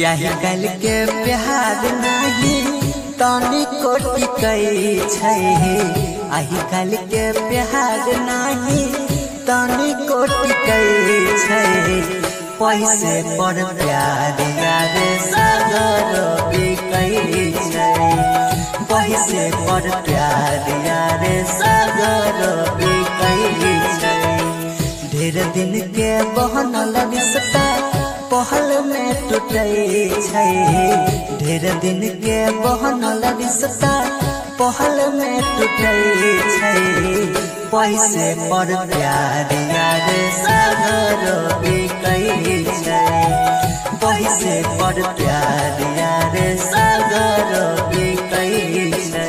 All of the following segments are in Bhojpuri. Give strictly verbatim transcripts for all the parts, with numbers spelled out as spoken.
यही कल के प्यार नहीं तनी कोटि कई छै आही कल के प्यार नहीं तनी कोटि कई छै पैसे पर प्यार यार सागर बिकै छै पैसे पर प्यार यार सागर बिकै छै ढेर दिन के बहनल रिश्ता पहल में टूटे छै ढेर दिन के बहनल रिश्ता पहल में टूटे छै पैसे पर प्यार यार सागर बिकै छै पैसे पर प्यार यार सागर बिकै छै।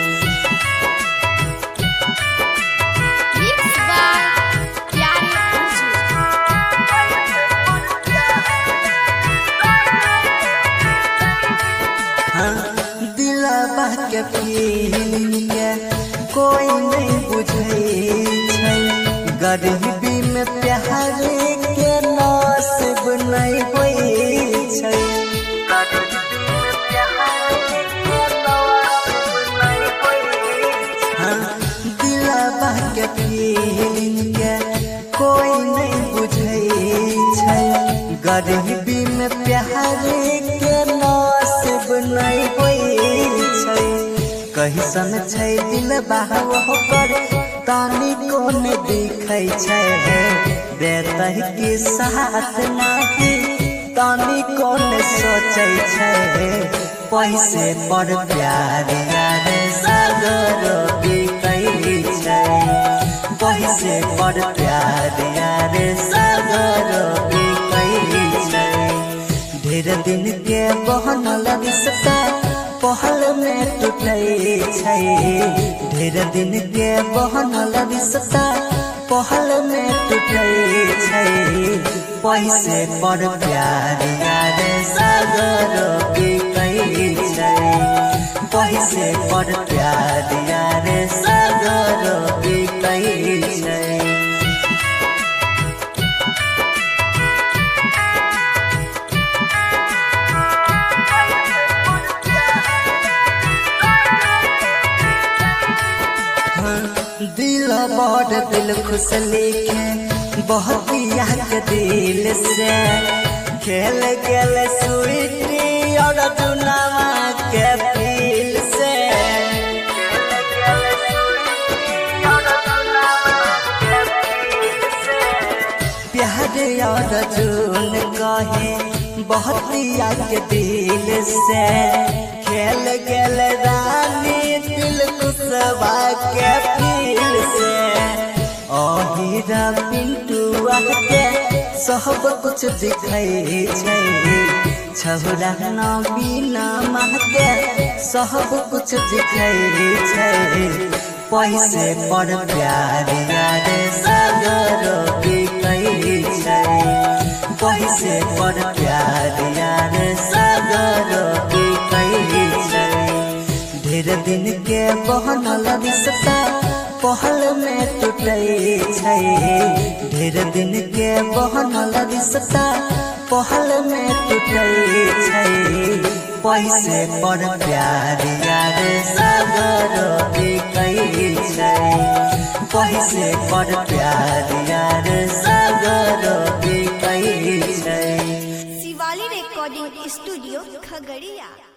दिलवा के फीलिंग के कोई नहीं बुझे छै गरीबी में प्यार के नसीब नहीं होई छै दिलवा के फीलिंग के कोई नहीं बुझे छै गरीबी में प्यार के नसीब नहीं होई छै कैसन छै दिल बाहर होकर तानी कोन दिखै छै देतै की साथ नहीं तानी कोन सोचै छै पैसे पर प्यार यार सागर बिकै छै पैसे पर प्यार यार सागर बिकै छै ढेर दिन के बहनल रिश्ता पहल में टूटे छै ढेर दिन के बहनल रिश्ता पहल में टूटे छै पैसे पर प्यार यार सागर बिकै छै पैसे पर प्यार यार सागर बिकै छै। दिल बड़ दिल खुश लिखे बहुत याद दिल से खेल गेल स्वीटी और जुनावा के दिल से प्यार और जुन कहे बहुत याद दिल से खेल गेल रानी दिल खुशबा के दिल से हीरा पिंटुआ के सब कुछ दिखै छै छहुरा नबीना माह के सब कुछ दिखै छै पैसे पर प्यार यार सागर बिकै छै पैसे पर प्यार यार सागर बिकै छै ढेर दिन के बहनल रिश्ता पहल में टूटे छै ढेर दिन के बहनल रिश्ता पहल में टूटे छै पैसे पर प्यार यार सागर बिकै छै पैसे पर प्यार यार सागर बिकै छै। Shivali recording studio Khagaria.